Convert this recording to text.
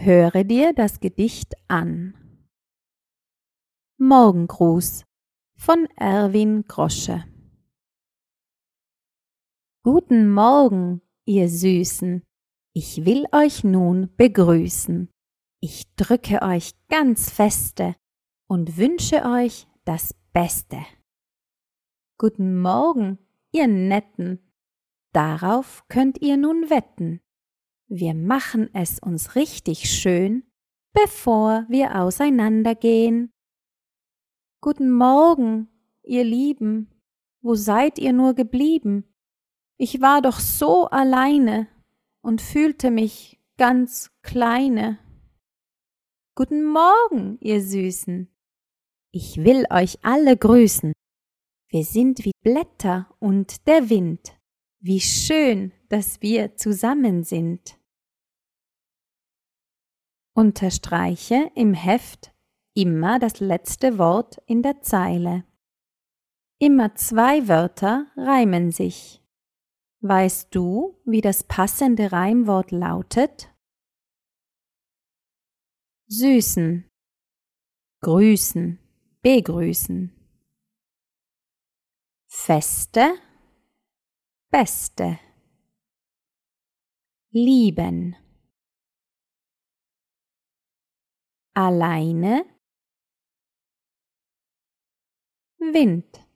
Höre dir das Gedicht an. Morgengruß von Erwin Grosche. Guten Morgen, ihr Süßen, ich will euch nun begrüßen. Ich drücke euch ganz feste und wünsche euch das Beste. Guten Morgen, ihr Netten, darauf könnt ihr nun wetten. Wir machen es uns richtig schön, bevor wir auseinandergehen. Guten Morgen, ihr Lieben, wo seid ihr nur geblieben? Ich war doch so alleine und fühlte mich ganz kleine. Guten Morgen, ihr Süßen, ich will euch alle grüßen. Wir sind wie Blätter und der Wind, wie schön, dass wir zusammen sind. Unterstreiche im Heft immer das letzte Wort in der Zeile. Immer 2 Wörter reimen sich. Weißt du, wie das passende Reimwort lautet? Süßen, grüßen, begrüßen. Feste, beste. Lieben. Alleine, Wind.